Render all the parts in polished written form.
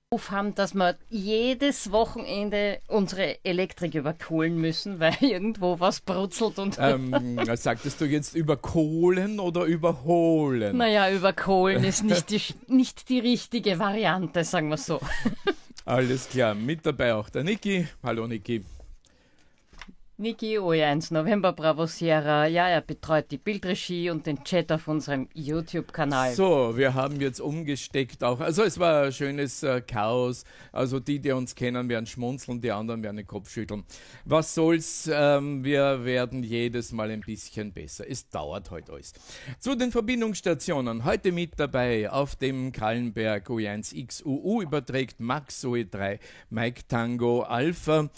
Haben, dass wir jedes Wochenende unsere Elektrik überkohlen müssen, weil irgendwo was brutzelt und... Sagtest du jetzt überkohlen oder überholen? Naja, überkohlen ist nicht die richtige Variante, sagen wir so. Alles klar, mit dabei auch der Niki. Hallo Niki. Niki, OE1 November Bravo Sierra, ja, er betreut die Bildregie und den Chat auf unserem YouTube-Kanal. So, wir haben jetzt umgesteckt auch, also es war ein schönes Chaos, also die uns kennen, werden schmunzeln, die anderen werden den Kopf schütteln. Was soll's, wir werden jedes Mal ein bisschen besser, es dauert heute alles. Zu den Verbindungsstationen, heute mit dabei auf dem Kallenberg OE1 XUU überträgt Max OE3 Mike Tango Alpha,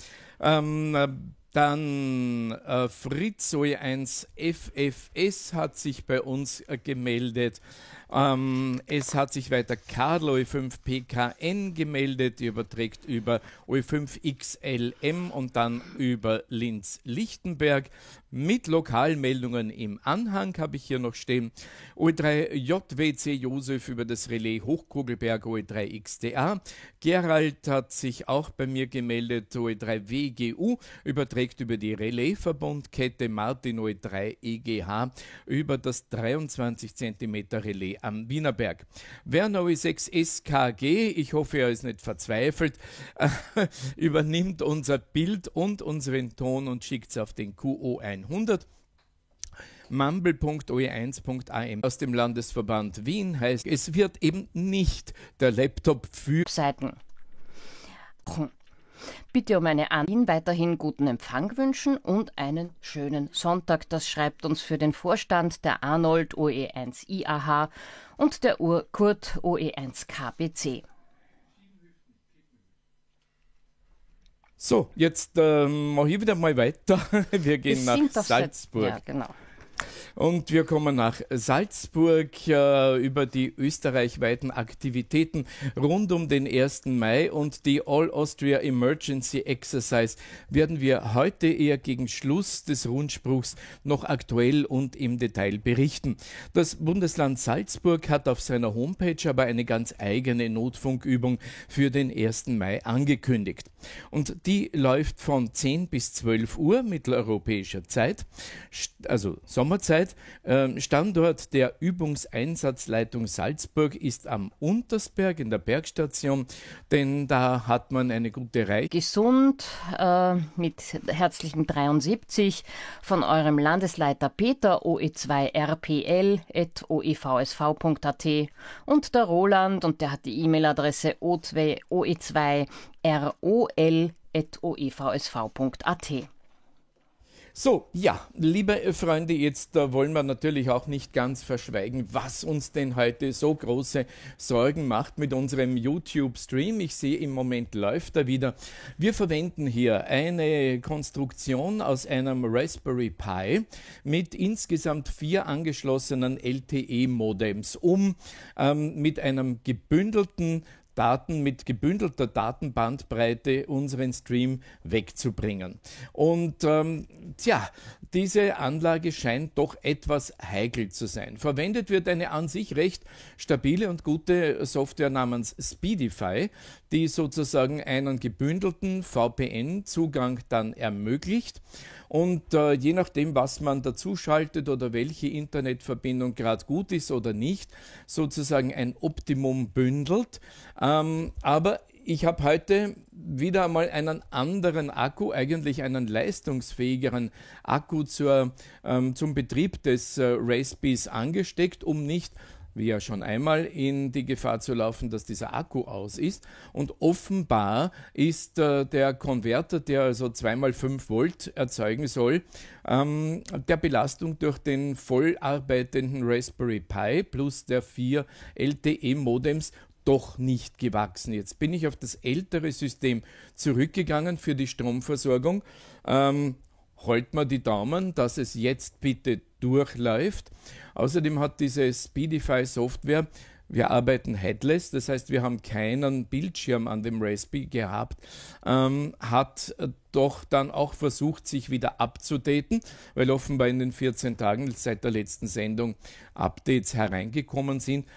dann Fritz OE1 FFS hat sich bei uns gemeldet. Es hat sich weiter Karl OE5 PKN gemeldet, die überträgt über OE5 XLM und dann über Linz-Lichtenberg. Mit Lokalmeldungen im Anhang habe ich hier noch stehen. OE3 JWC Josef über das Relais Hochkogelberg OE3 XDA. Gerald hat sich auch bei mir gemeldet, OE3 WGU überträgt über die Relaisverbundkette. Martin OE3 EGH über das 23 cm Relais am Wienerberg. Werner OE6 SKG, ich hoffe, er ist nicht verzweifelt, übernimmt unser Bild und unseren Ton und schickt es auf den QO100. Mumble.oe1.am aus dem Landesverband Wien heißt, es wird eben nicht der Laptop für Seiten. Bitte um eine Ihnen weiterhin guten Empfang wünschen und einen schönen Sonntag. Das schreibt uns für den Vorstand der Arnold OE1 IAH und der Kurt OE1 KBC. So, jetzt mache ich wieder mal weiter. Wir gehen nach Salzburg. Ja, genau. Und wir kommen nach Salzburg über die österreichweiten Aktivitäten rund um den 1. Mai und die All Austria Emergency Exercise werden wir heute eher gegen Schluss des Rundspruchs noch aktuell und im Detail berichten. Das Bundesland Salzburg hat auf seiner Homepage aber eine ganz eigene Notfunkübung für den 1. Mai angekündigt. Und die läuft von 10 bis 12 Uhr mitteleuropäischer Zeit, also Sommerzeit. Standort der Übungseinsatzleitung Salzburg ist am Untersberg in der Bergstation, denn da hat man eine gute Reichweite. Gesund mit herzlichen 73 von eurem Landesleiter Peter oe2rpl@oevsv.at und der Roland, und der hat die E-Mail-Adresse oe2rol@oevsv.at. So, ja, liebe Freunde, jetzt wollen wir natürlich auch nicht ganz verschweigen, was uns denn heute so große Sorgen macht mit unserem YouTube-Stream. Ich sehe, im Moment läuft er wieder. Wir verwenden hier eine Konstruktion aus einem Raspberry Pi mit insgesamt 4 angeschlossenen LTE-Modems, um mit einem gebündelter Datenbandbreite unseren Stream wegzubringen. Und diese Anlage scheint doch etwas heikel zu sein. Verwendet wird eine an sich recht stabile und gute Software namens Speedify, die sozusagen einen gebündelten VPN-Zugang dann ermöglicht. Und je nachdem, was man dazu schaltet oder welche Internetverbindung gerade gut ist oder nicht, sozusagen ein Optimum bündelt. Aber ich habe heute wieder einmal einen anderen Akku, eigentlich einen leistungsfähigeren Akku zum Betrieb des Raspberries angesteckt, um nicht, wie ja schon einmal, in die Gefahr zu laufen, dass dieser Akku aus ist. Und offenbar ist der Konverter, der also 2x5 Volt erzeugen soll, der Belastung durch den voll arbeitenden Raspberry Pi plus der 4 LTE-Modems doch nicht gewachsen. Jetzt bin ich auf das ältere System zurückgegangen für die Stromversorgung. Holt mir die Daumen, dass es jetzt bitte durchläuft. Außerdem hat diese Speedify Software, wir arbeiten headless, das heißt, wir haben keinen Bildschirm an dem Raspberry gehabt, hat doch dann auch versucht, sich wieder abzudaten, weil offenbar in den 14 Tagen seit der letzten Sendung Updates hereingekommen sind.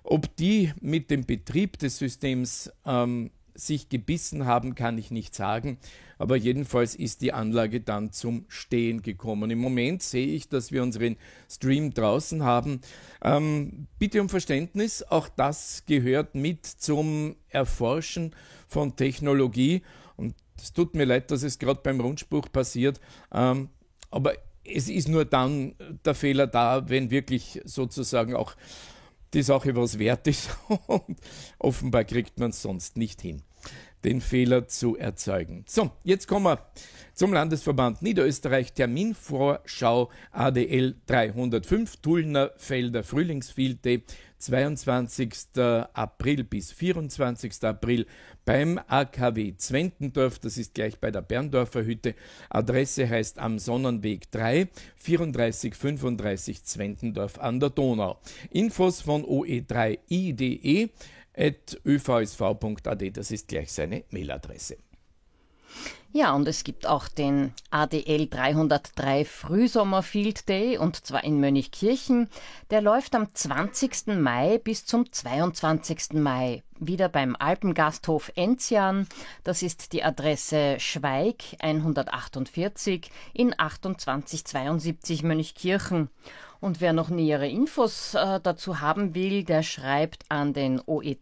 Ob die mit dem Betrieb des Systems sich gebissen haben, kann ich nicht sagen, aber jedenfalls ist die Anlage dann zum Stehen gekommen. Im Moment sehe ich, dass wir unseren Stream draußen haben. Bitte um Verständnis, auch das gehört mit zum Erforschen von Technologie und es tut mir leid, dass es gerade beim Rundspruch passiert, aber es ist nur dann der Fehler da, wenn wirklich sozusagen auch die Sache was wert ist und offenbar kriegt man es sonst nicht hin, den Fehler zu erzeugen. So, jetzt kommen wir zum Landesverband Niederösterreich, Terminvorschau ADL 305, Tullnerfelder Frühlingsfield Day, 22. April bis 24. April beim AKW Zwentendorf, das ist gleich bei der Berndorfer Hütte. Adresse heißt am Sonnenweg 3, 3435 Zwentendorf an der Donau. Infos von oe3i.de @övsv.at, das ist gleich seine Mailadresse. Ja, und es gibt auch den ADL 303 Frühsommer Field Day, und zwar in Mönchkirchen. Der läuft am 20. Mai bis zum 22. Mai. Wieder beim Alpengasthof Enzian. Das ist die Adresse Schweig 148 in 2872 Mönchkirchen. Und wer noch nähere Infos dazu haben will, der schreibt an den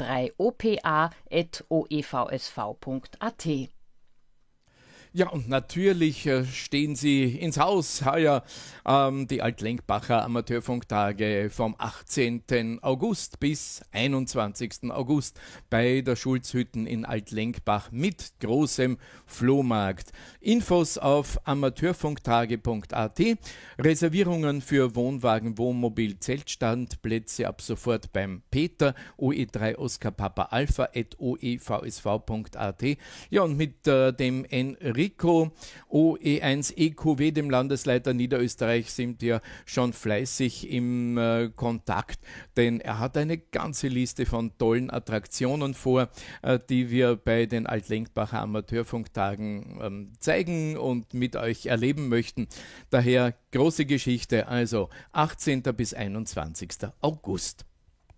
oe3opa@oevsv.at. Ja, und natürlich stehen Sie ins Haus heuer die Altlenkbacher Amateurfunktage vom 18. August bis 21. August bei der Schulzhütten in Altlenkbach mit großem Flohmarkt. Infos auf amateurfunktage.at. Reservierungen für Wohnwagen, Wohnmobil, Zeltstandplätze ab sofort beim Peter, OE3 Oscar Papa Alpha @oevsv.at. Ja, und mit dem Enrico OE1 EQW, dem Landesleiter Niederösterreich, sind wir schon fleißig im Kontakt, denn er hat eine ganze Liste von tollen Attraktionen vor, die wir bei den Altlenkbacher Amateurfunktagen zeigen und mit euch erleben möchten. Daher große Geschichte, also 18. bis 21. August.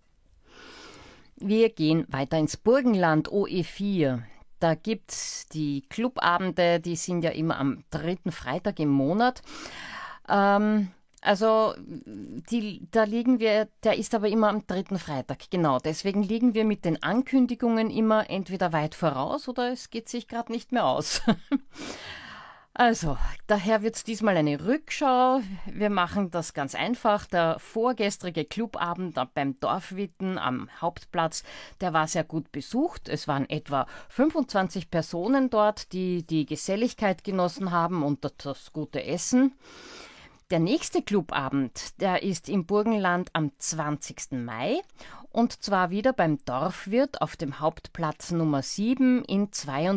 Wir gehen weiter ins Burgenland, OE4. Da gibt es die Clubabende, die sind ja immer am 3. Freitag im Monat. Der ist aber immer am 3. Freitag, genau. Deswegen liegen wir mit den Ankündigungen immer entweder weit voraus oder es geht sich gerade nicht mehr aus. Also, daher wird es diesmal eine Rückschau. Wir machen das ganz einfach. Der vorgestrige Clubabend beim Dorfwitten am Hauptplatz, der war sehr gut besucht. Es waren etwa 25 Personen dort, die die Geselligkeit genossen haben und das gute Essen. Der nächste Clubabend, der ist im Burgenland am 20. Mai und zwar wieder beim Dorfwirt auf dem Hauptplatz Nummer 7 in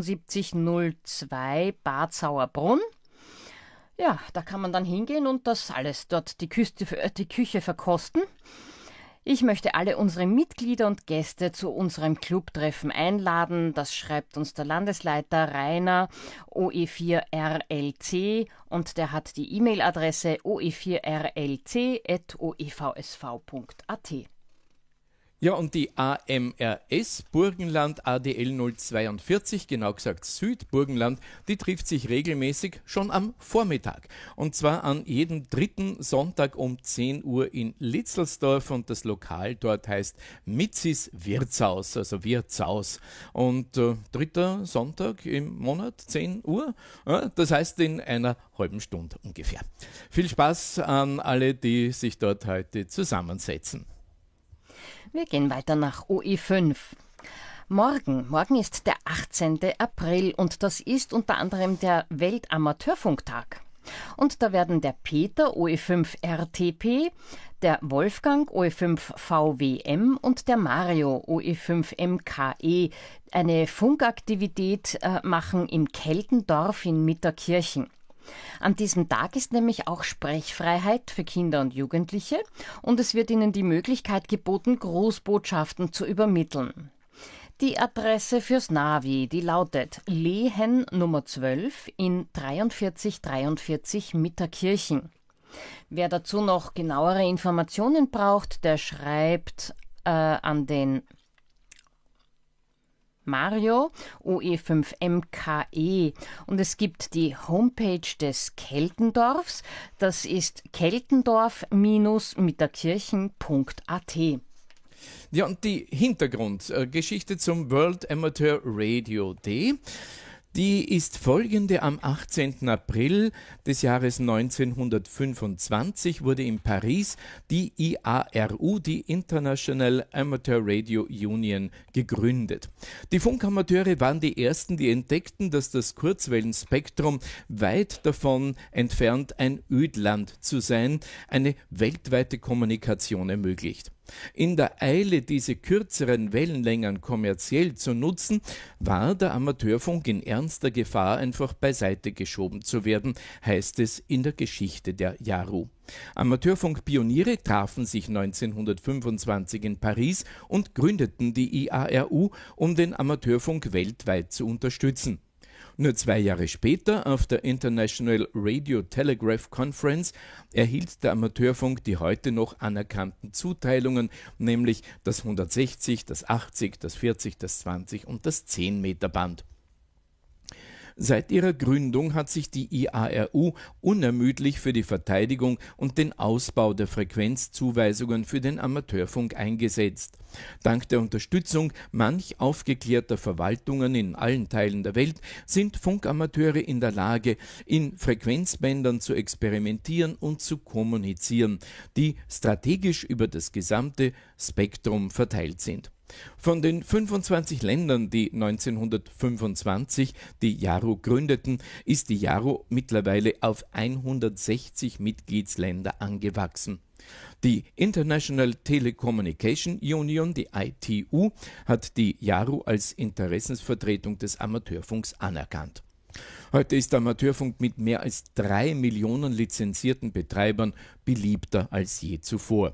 7202 Bad Sauerbrunn. Ja, da kann man dann hingehen und das alles dort die Küche verkosten. Ich möchte alle unsere Mitglieder und Gäste zu unserem Clubtreffen einladen. Das schreibt uns der Landesleiter Rainer OE4RLC und der hat die E-Mail-Adresse oe4rlc@oevsv.at. Ja, und die AMRS Burgenland ADL 042, genau gesagt Südburgenland, die trifft sich regelmäßig schon am Vormittag. Und zwar an jedem 3. Sonntag um 10 Uhr in Litzelsdorf und das Lokal dort heißt Mitzis Wirtshaus, also Wirtshaus. Und 3. Sonntag im Monat, 10 Uhr, das heißt in einer halben Stunde ungefähr. Viel Spaß an alle, die sich dort heute zusammensetzen. Wir gehen weiter nach OE5. Morgen ist der 18. April und das ist unter anderem der Weltamateurfunktag. Und da werden der Peter OE5 RTP, der Wolfgang OE5 VWM und der Mario OE5 MKE eine Funkaktivität machen im Keltendorf in Mitterkirchen. An diesem Tag ist nämlich auch Sprechfreiheit für Kinder und Jugendliche und es wird ihnen die Möglichkeit geboten, Grußbotschaften zu übermitteln. Die Adresse fürs Navi, die lautet Lehen Nummer 12 in 4343 Mitterkirchen. Wer dazu noch genauere Informationen braucht, der schreibt an den Mario OE5MKE und es gibt die Homepage des Keltendorfs, das ist keltendorf-mitterkirchen.at. Ja, und die Hintergrundgeschichte zum World Amateur Radio Day, die ist folgende: Am 18. April des Jahres 1925 wurde in Paris die IARU, die International Amateur Radio Union, gegründet. Die Funkamateure waren die ersten, die entdeckten, dass das Kurzwellenspektrum weit davon entfernt ein Ödland zu sein, eine weltweite Kommunikation ermöglicht. In der Eile, diese kürzeren Wellenlängen kommerziell zu nutzen, war der Amateurfunk in ernster Gefahr, einfach beiseite geschoben zu werden, heißt es in der Geschichte der JARU. Amateurfunkpioniere trafen sich 1925 in Paris und gründeten die IARU, um den Amateurfunk weltweit zu unterstützen. Nur 2 Jahre später, auf der International Radio Telegraph Conference, erhielt der Amateurfunk die heute noch anerkannten Zuteilungen, nämlich das 160, das 80, das 40, das 20 und das 10 Meter Band. Seit ihrer Gründung hat sich die IARU unermüdlich für die Verteidigung und den Ausbau der Frequenzzuweisungen für den Amateurfunk eingesetzt. Dank der Unterstützung manch aufgeklärter Verwaltungen in allen Teilen der Welt sind Funkamateure in der Lage, in Frequenzbändern zu experimentieren und zu kommunizieren, die strategisch über das gesamte Spektrum verteilt sind. Von den 25 Ländern, die 1925 die JARU gründeten, ist die JARU mittlerweile auf 160 Mitgliedsländer angewachsen. Die International Telecommunication Union, die ITU, hat die JARU als Interessensvertretung des Amateurfunks anerkannt. Heute ist der Amateurfunk mit mehr als 3 Millionen lizenzierten Betreibern beliebter als je zuvor.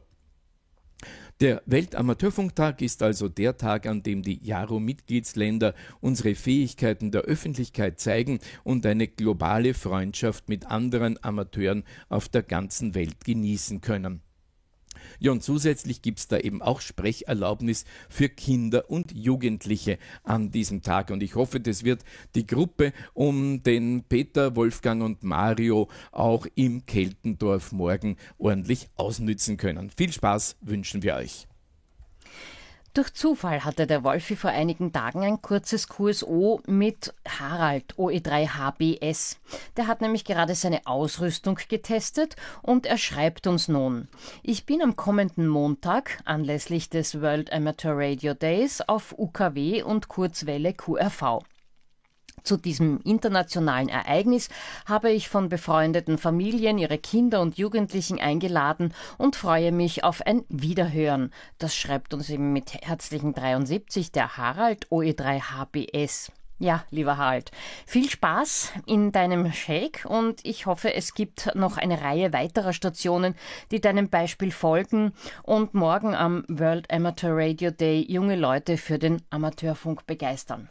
Der Weltamateurfunktag ist also der Tag, an dem die JARU-Mitgliedsländer unsere Fähigkeiten der Öffentlichkeit zeigen und eine globale Freundschaft mit anderen Amateuren auf der ganzen Welt genießen können. Ja, und zusätzlich gibt es da eben auch Sprecherlaubnis für Kinder und Jugendliche an diesem Tag. Und ich hoffe, das wird die Gruppe um den Peter, Wolfgang und Mario auch im Keltendorf morgen ordentlich ausnützen können. Viel Spaß wünschen wir euch. Durch Zufall hatte der Wolfi vor einigen Tagen ein kurzes QSO mit Harald OE3HBS. Der hat nämlich gerade seine Ausrüstung getestet und er schreibt uns nun: Ich bin am kommenden Montag anlässlich des World Amateur Radio Days auf UKW und Kurzwelle QRV. Zu diesem internationalen Ereignis habe ich von befreundeten Familien ihre Kinder und Jugendlichen eingeladen und freue mich auf ein Wiederhören. Das schreibt uns eben mit herzlichen 73 der Harald OE3HBS. Ja, lieber Harald, viel Spaß in deinem Shake und ich hoffe, es gibt noch eine Reihe weiterer Stationen, die deinem Beispiel folgen und morgen am World Amateur Radio Day junge Leute für den Amateurfunk begeistern.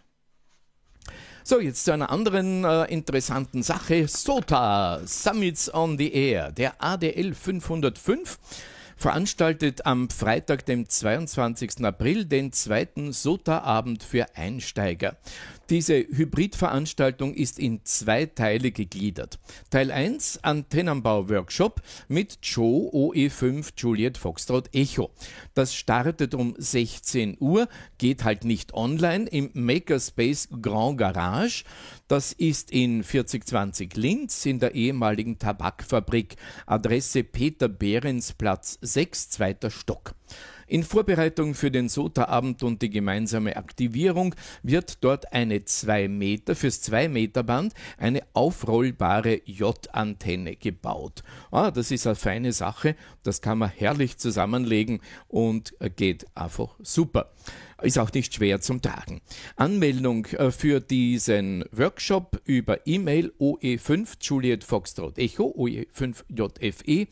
So, jetzt zu einer anderen interessanten Sache. SOTA, Summits on the Air, der ADL 505, veranstaltet am Freitag, dem 22. April, den zweiten SOTA-Abend für Einsteiger. Diese Hybridveranstaltung ist in 2 Teile gegliedert. Teil 1, Antennenbau-Workshop mit Joe OE5 Juliet Foxtrot Echo. Das startet um 16 Uhr, geht halt nicht online, im Makerspace Grand Garage. Das ist in 4020 Linz in der ehemaligen Tabakfabrik. Adresse Peter Behrens Platz 6, 2. Stock. In Vorbereitung für den SOTA-Abend und die gemeinsame Aktivierung wird dort eine 2 Meter fürs 2 Meter Band eine aufrollbare J-Antenne gebaut. Das ist eine feine Sache, das kann man herrlich zusammenlegen und geht einfach super. Ist auch nicht schwer zum Tragen. Anmeldung für diesen Workshop über E-Mail OE5 Juliet Foxtrot Echo OE5JFE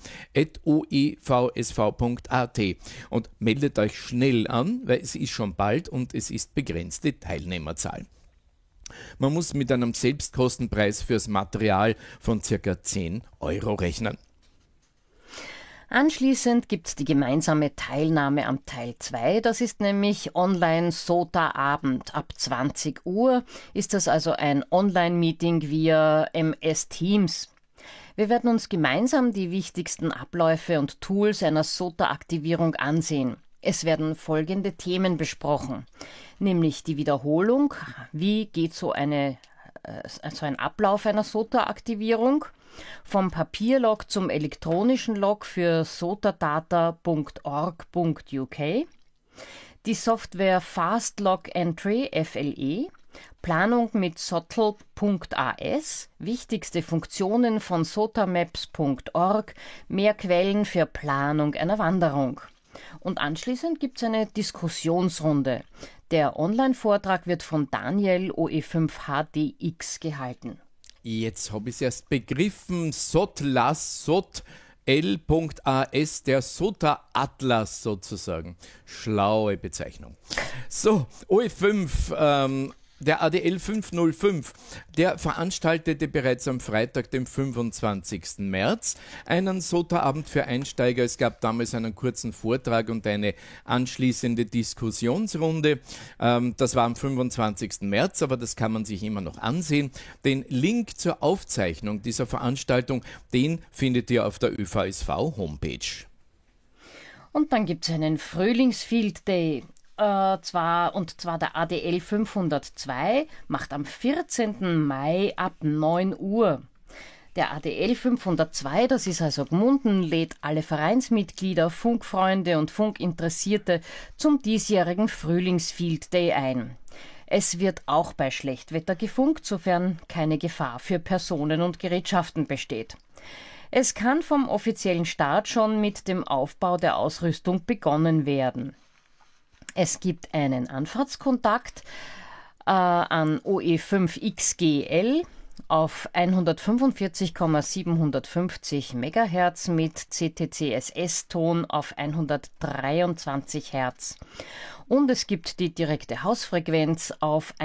@oevsv.at und meldet euch schnell an, weil es ist schon bald und es ist begrenzte Teilnehmerzahl. Man muss mit einem Selbstkostenpreis fürs Material von ca. 10 € rechnen. Anschließend gibt es die gemeinsame Teilnahme am Teil 2. Das ist nämlich Online-SOTA-Abend. Ab 20 Uhr ist das also ein Online-Meeting via MS Teams. Wir werden uns gemeinsam die wichtigsten Abläufe und Tools einer SOTA-Aktivierung ansehen. Es werden folgende Themen besprochen, nämlich die Wiederholung, wie geht so ein Ablauf einer SOTA-Aktivierung, vom Papierlog zum elektronischen Log für sotadata.org.uk, die Software Fast Log Entry FLE, Planung mit sotl.as, wichtigste Funktionen von sotamaps.org, mehr Quellen für Planung einer Wanderung. Und anschließend gibt es eine Diskussionsrunde. Der Online-Vortrag wird von Daniel OE5HDX gehalten. Jetzt habe ich es erst begriffen, SOTLAS, L.as, der SOTA-Atlas sozusagen. Schlaue Bezeichnung. So, OE5, der ADL 505, der veranstaltete bereits am Freitag, dem 25. März, einen SOTA-Abend für Einsteiger. Es gab damals einen kurzen Vortrag und eine anschließende Diskussionsrunde. Das war am 25. März, aber das kann man sich immer noch ansehen. Den Link zur Aufzeichnung dieser Veranstaltung, den findet ihr auf der ÖVSV-Homepage. Und dann gibt es einen Frühlingsfield Day. Und zwar der ADL 502 macht am 14. Mai ab 9 Uhr. Der ADL 502, das ist also Gmunden, lädt alle Vereinsmitglieder, Funkfreunde und Funkinteressierte zum diesjährigen Frühlingsfield Day ein. Es wird auch bei Schlechtwetter gefunkt, sofern keine Gefahr für Personen und Gerätschaften besteht. Es kann vom offiziellen Start schon mit dem Aufbau der Ausrüstung begonnen werden. Es gibt einen Anfahrtskontakt an OE5XGL auf 145,750 MHz mit CTCSS-Ton auf 123 Hz. Und es gibt die direkte Hausfrequenz auf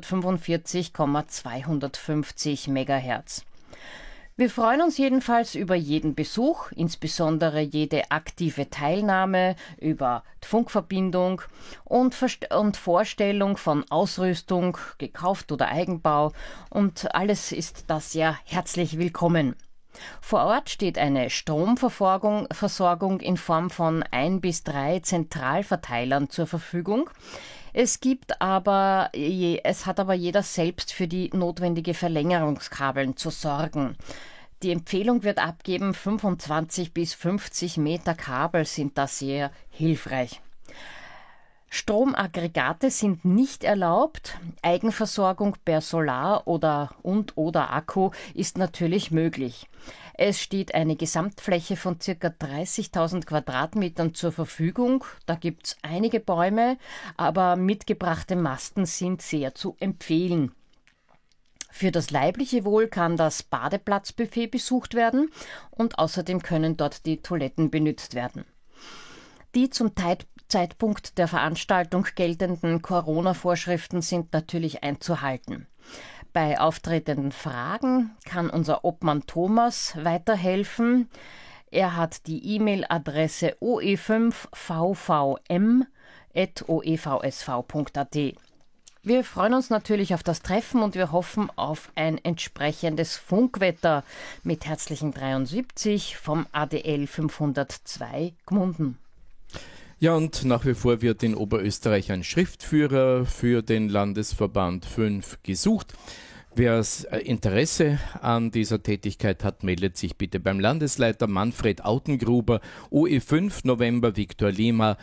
145,250 MHz. Wir freuen uns jedenfalls über jeden Besuch, insbesondere jede aktive Teilnahme über Funkverbindung und Vorstellung von Ausrüstung, gekauft oder Eigenbau, und alles ist da sehr herzlich willkommen. Vor Ort steht eine Stromversorgung in Form von 1 bis 3 Zentralverteilern zur Verfügung. Es hat aber jeder selbst für die notwendige Verlängerungskabeln zu sorgen. Die Empfehlung wird abgeben, 25 bis 50 Meter Kabel sind da sehr hilfreich. Stromaggregate sind nicht erlaubt. Eigenversorgung per Solar oder Akku ist natürlich möglich. Es steht eine Gesamtfläche von ca. 30.000 Quadratmetern zur Verfügung. Da gibt es einige Bäume, aber mitgebrachte Masten sind sehr zu empfehlen. Für das leibliche Wohl kann das Badeplatzbuffet besucht werden und außerdem können dort die Toiletten benutzt werden. Die zum Zeitpunkt der Veranstaltung geltenden Corona-Vorschriften sind natürlich einzuhalten. Bei auftretenden Fragen kann unser Obmann Thomas weiterhelfen. Er hat die E-Mail-Adresse oe5vvm@oevsv.at. Wir freuen uns natürlich auf das Treffen und wir hoffen auf ein entsprechendes Funkwetter mit herzlichen 73 vom ADL 502 Gmunden. Ja, und nach wie vor wird in Oberösterreich ein Schriftführer für den Landesverband 5 gesucht. Wer Interesse an dieser Tätigkeit hat, meldet sich bitte beim Landesleiter Manfred Autengruber, OE5 November Viktor Lima,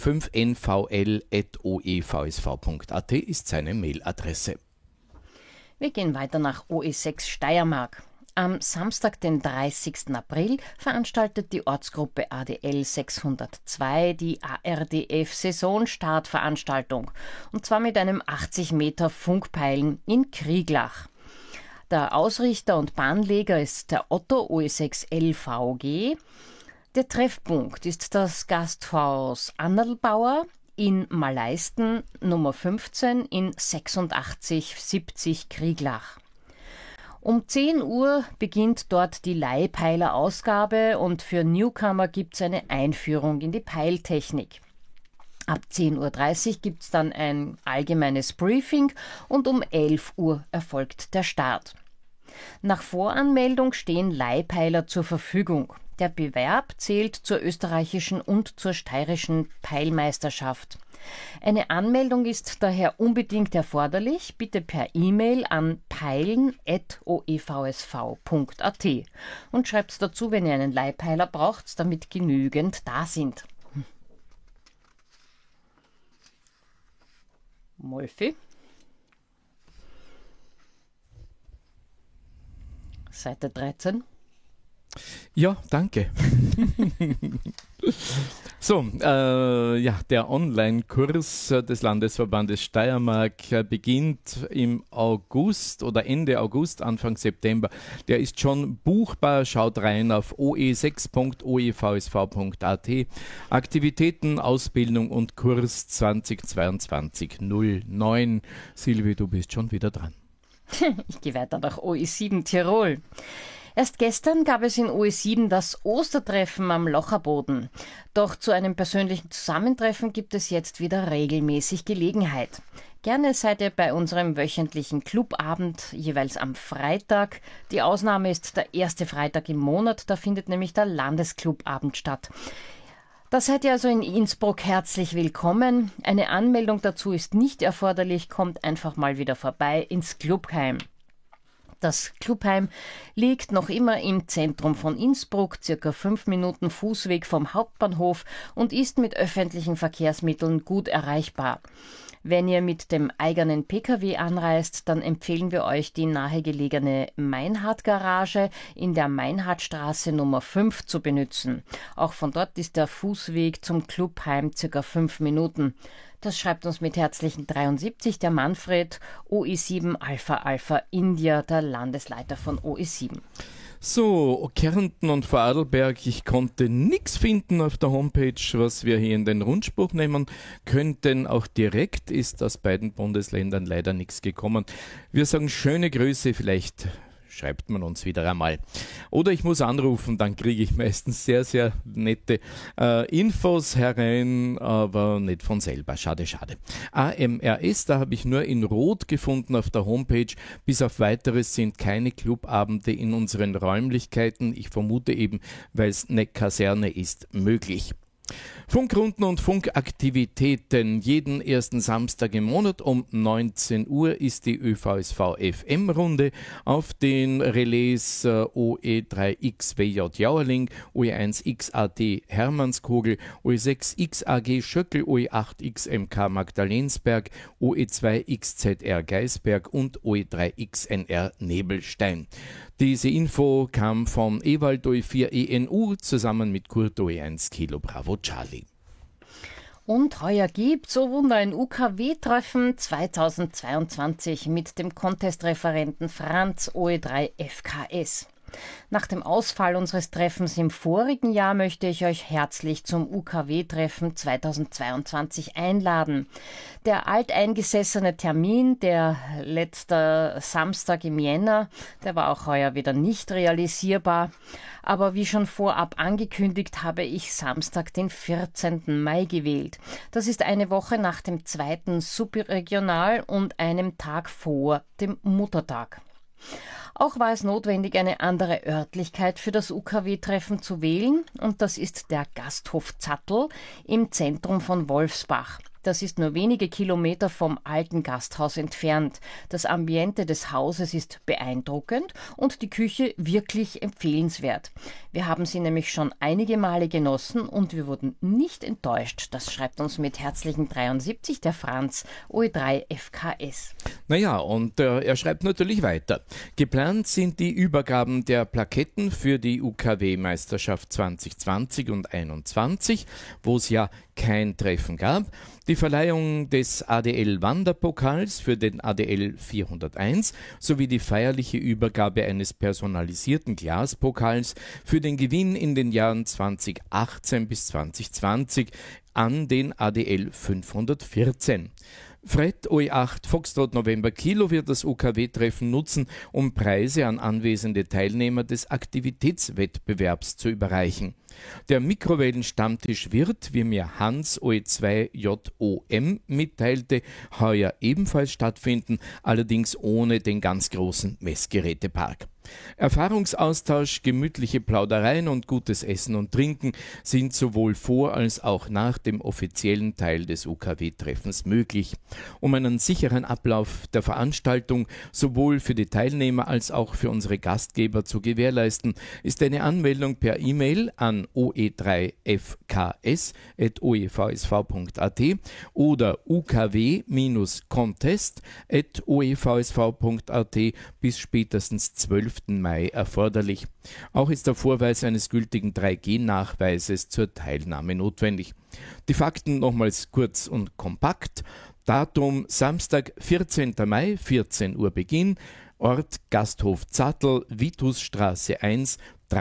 oe5nvl@oevsv.at ist seine Mailadresse. Wir gehen weiter nach OE6 Steiermark. Am Samstag, den 30. April, veranstaltet die Ortsgruppe ADL 602 die ARDF-Saisonstartveranstaltung, und zwar mit einem 80 Meter Funkpeilen in Krieglach. Der Ausrichter und Bahnleger ist der Otto OE6 LVG. Der Treffpunkt ist das Gasthaus Annelbauer in Maleisten Nummer 15 in 8670 Krieglach. Um 10 Uhr beginnt dort die Leihpeiler-Ausgabe und für Newcomer gibt es eine Einführung in die Peiltechnik. Ab 10.30 Uhr gibt es dann ein allgemeines Briefing und um 11 Uhr erfolgt der Start. Nach Voranmeldung stehen Leihpeiler zur Verfügung. Der Bewerb zählt zur österreichischen und zur steirischen Peilmeisterschaft. Eine Anmeldung ist daher unbedingt erforderlich. Bitte per E-Mail an peilen@oevsv.at und schreibt dazu, wenn ihr einen Leihpeiler braucht, damit genügend da sind. Molfi. Seite 13. Ja, danke. So, der Online-Kurs des Landesverbandes Steiermark beginnt im August oder Ende August, Anfang September. Der ist schon buchbar. Schaut rein auf oe6.oevsv.at. Aktivitäten, Ausbildung und Kurs 2022-09. Silvi, du bist schon wieder dran. Ich gehe weiter nach OE7 Tirol. Erst gestern gab es in OE7 das Ostertreffen am Locherboden. Doch zu einem persönlichen Zusammentreffen gibt es jetzt wieder regelmäßig Gelegenheit. Gerne seid ihr bei unserem wöchentlichen Clubabend, jeweils am Freitag. Die Ausnahme ist der erste Freitag im Monat, da findet nämlich der Landesclubabend statt. Da seid ihr also in Innsbruck herzlich willkommen. Eine Anmeldung dazu ist nicht erforderlich, kommt einfach mal wieder vorbei ins Clubheim. Das Clubheim liegt noch immer im Zentrum von Innsbruck, circa 5 Minuten Fußweg vom Hauptbahnhof und ist mit öffentlichen Verkehrsmitteln gut erreichbar. Wenn ihr mit dem eigenen Pkw anreist, dann empfehlen wir euch die nahegelegene Meinhard-Garage in der Meinhardstraße Nummer 5 zu benutzen. Auch von dort ist der Fußweg zum Clubheim ca. 5 Minuten. Das schreibt uns mit herzlichen 73 der Manfred, OE7 Alpha Alpha India, der Landesleiter von OE7. So, Kärnten und Vorarlberg, ich konnte nichts finden auf der Homepage, was wir hier in den Rundspruch nehmen könnten. Auch direkt ist aus beiden Bundesländern leider nichts gekommen. Wir sagen schöne Grüße, vielleicht schreibt man uns wieder einmal. Oder ich muss anrufen, dann kriege ich meistens sehr, sehr nette Infos herein, aber nicht von selber. Schade, schade. AMRS, da habe ich nur in Rot gefunden auf der Homepage. Bis auf Weiteres sind keine Clubabende in unseren Räumlichkeiten. Ich vermute eben, weil es eine Kaserne ist, möglich. Funkrunden und Funkaktivitäten. Jeden ersten Samstag im Monat um 19 Uhr ist die ÖVSV FM-Runde auf den Relais OE3XWJ Jauerling, OE1XAD Hermannskogel, OE6XAG Schöckel, OE8XMK Magdalensberg, OE2XZR Geisberg und OE3XNR Nebelstein. Diese Info kam von Ewald OE4ENU zusammen mit Kurt OE1 Kilo Bravo Charlie. Und heuer gibt's, oh Wunder, ein UKW-Treffen 2022 mit dem Contest-Referenten Franz OE3 FKS. Nach dem Ausfall unseres Treffens im vorigen Jahr möchte ich euch herzlich zum UKW-Treffen 2022 einladen. Der alteingesessene Termin, der letzte Samstag im Jänner, der war auch heuer wieder nicht realisierbar. Aber wie schon vorab angekündigt, habe ich Samstag, den 14. Mai gewählt. Das ist eine Woche nach dem zweiten Subregional und einem Tag vor dem Muttertag. Auch war es notwendig, eine andere Örtlichkeit für das UKW-Treffen zu wählen, und das ist der Gasthof Zattl im Zentrum von Wolfsbach. Das ist nur wenige Kilometer vom alten Gasthaus entfernt. Das Ambiente des Hauses ist beeindruckend und die Küche wirklich empfehlenswert. Wir haben sie nämlich schon einige Male genossen und wir wurden nicht enttäuscht. Das schreibt uns mit herzlichen 73 der Franz, OE3 FKS. Naja, und er schreibt natürlich weiter. Geplant sind die Übergaben der Plaketten für die UKW-Meisterschaft 2020 und 2021, wo es ja kein Treffen gab, die Verleihung des ADL-Wanderpokals für den ADL 401 sowie die feierliche Übergabe eines personalisierten Glaspokals für den Gewinn in den Jahren 2018 bis 2020 an den ADL 514. Fred OE8 Foxtrot November Kilo wird das OKW-Treffen nutzen, um Preise an anwesende Teilnehmer des Aktivitätswettbewerbs zu überreichen. Der Mikrowellen-Stammtisch wird, wie mir Hans OE2JOM mitteilte, heuer ebenfalls stattfinden, allerdings ohne den ganz großen Messgerätepark. Erfahrungsaustausch, gemütliche Plaudereien und gutes Essen und Trinken sind sowohl vor als auch nach dem offiziellen Teil des UKW-Treffens möglich. Um einen sicheren Ablauf der Veranstaltung sowohl für die Teilnehmer als auch für unsere Gastgeber zu gewährleisten, ist eine Anmeldung per E-Mail an oe3fks@oevsv.at oder ukw-contest@oevsv.at bis spätestens 12. Mai erforderlich. Auch ist der Vorweis eines gültigen 3G-Nachweises zur Teilnahme notwendig. Die Fakten nochmals kurz und kompakt. Datum Samstag, 14. Mai, 14 Uhr Beginn. Ort Gasthof Zattel, Vitusstraße 1,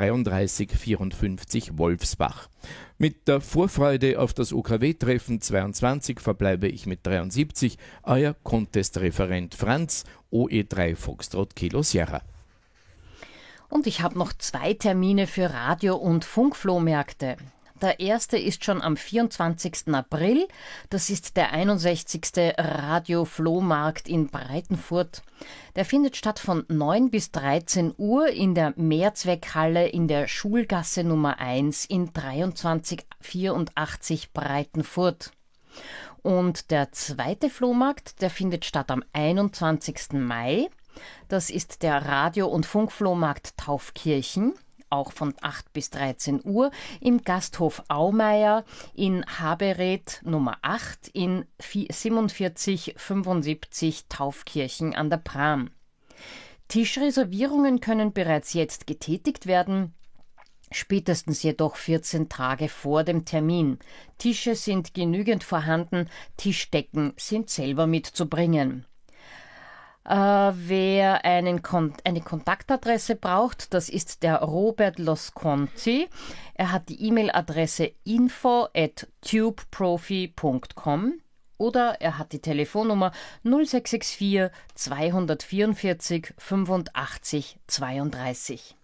3354 Wolfsbach. Mit der Vorfreude auf das OKW-Treffen 22 verbleibe ich mit 73, euer Contest-Referent Franz, OE3 Foxtrot Kilo Sierra. Und ich habe noch 2 Termine für Radio- und Funkflohmärkte. Der erste ist schon am 24. April. Das ist der 61. Radio-Flohmarkt in Breitenfurt. Der findet statt von 9 bis 13 Uhr in der Mehrzweckhalle in der Schulgasse Nummer 1 in 2384 Breitenfurt. Und der zweite Flohmarkt, der findet statt am 21. Mai. Das ist der Radio- und Funkflohmarkt Taufkirchen, auch von 8 bis 13 Uhr, im Gasthof Aumeier in Habereth Nummer 8 in 4775 Taufkirchen an der Pram. Tischreservierungen können bereits jetzt getätigt werden, spätestens jedoch 14 Tage vor dem Termin. Tische sind genügend vorhanden, Tischdecken sind selber mitzubringen. Wer eine Kontaktadresse braucht, das ist der Robert Losconti. Er hat die E-Mail-Adresse info@tubeprofi.com oder er hat die Telefonnummer 0664 244 85 32.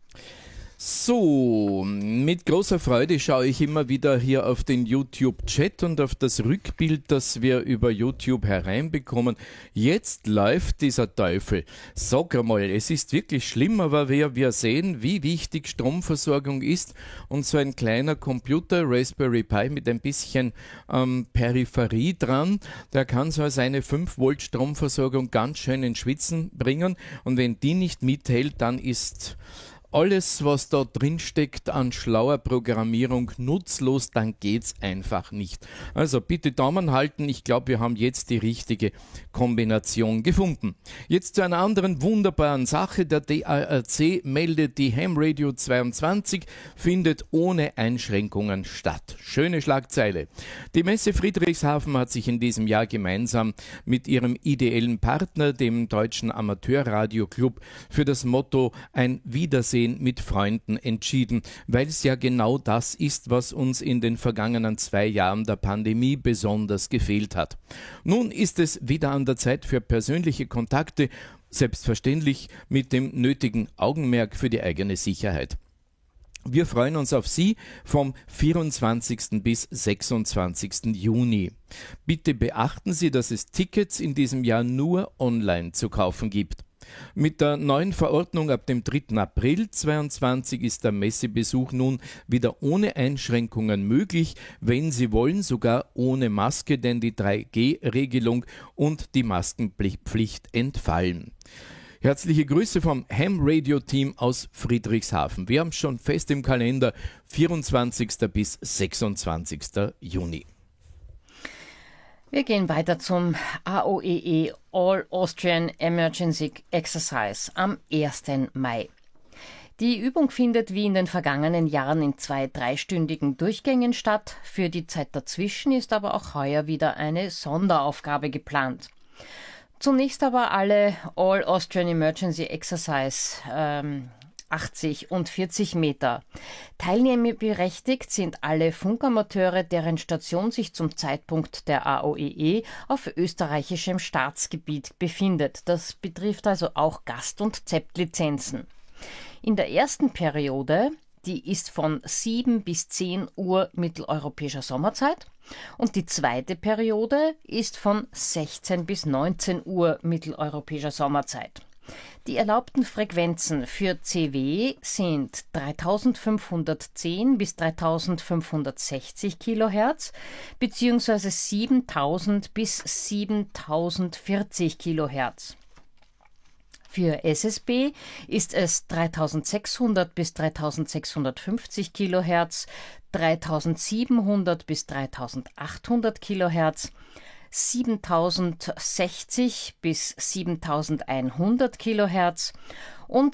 So, mit großer Freude schaue ich immer wieder hier auf den YouTube-Chat und auf das Rückbild, das wir über YouTube hereinbekommen. Jetzt läuft dieser Teufel. Sag einmal, es ist wirklich schlimm, aber wir sehen, wie wichtig Stromversorgung ist und so ein kleiner Computer, Raspberry Pi mit ein bisschen Peripherie dran, der kann so seine 5 Volt Stromversorgung ganz schön ins Schwitzen bringen und wenn die nicht mithält, dann ist alles, was da drin steckt an schlauer Programmierung, nutzlos, dann geht's einfach nicht. Also bitte Daumen halten, ich glaube, wir haben jetzt die richtige Kombination gefunden. Jetzt zu einer anderen wunderbaren Sache. Der DARC meldet, die Ham Radio 22 findet ohne Einschränkungen statt. Schöne Schlagzeile. Die Messe Friedrichshafen hat sich in diesem Jahr gemeinsam mit ihrem ideellen Partner, dem Deutschen Amateurradioclub, für das Motto ein Wiedersehen mit Freunden entschieden, weil es ja genau das ist, was uns in den vergangenen 2 Jahren der Pandemie besonders gefehlt hat. Nun ist es wieder an der Zeit für persönliche Kontakte, selbstverständlich mit dem nötigen Augenmerk für die eigene Sicherheit. Wir freuen uns auf Sie vom 24. bis 26. Juni. Bitte beachten Sie, dass es Tickets in diesem Jahr nur online zu kaufen gibt. Mit der neuen Verordnung ab dem 3. April 2022 ist der Messebesuch nun wieder ohne Einschränkungen möglich, wenn Sie wollen, sogar ohne Maske, denn die 3G-Regelung und die Maskenpflicht entfallen. Herzliche Grüße vom Ham Radio Team aus Friedrichshafen. Wir haben schon fest im Kalender 24. bis 26. Juni. Wir gehen weiter zum AOEE All Austrian Emergency Exercise am 1. Mai. Die Übung findet wie in den vergangenen Jahren in 2 3-stündigen Durchgängen statt. Für die Zeit dazwischen ist aber auch heuer wieder eine Sonderaufgabe geplant. Zunächst aber alle All Austrian Emergency Exercise 80 und 40 Meter. Teilnehmerberechtigt sind alle Funkamateure, deren Station sich zum Zeitpunkt der AOEE auf österreichischem Staatsgebiet befindet. Das betrifft also auch Gast- und ZEP-Lizenzen. In der ersten Periode, die ist von 7 bis 10 Uhr mitteleuropäischer Sommerzeit, und die zweite Periode ist von 16 bis 19 Uhr mitteleuropäischer Sommerzeit. Die erlaubten Frequenzen für CW sind 3510 bis 3560 kHz bzw. 7000 bis 7040 kHz. Für SSB ist es 3600 bis 3650 kHz, 3700 bis 3800 kHz, 7060 bis 7100 kHz und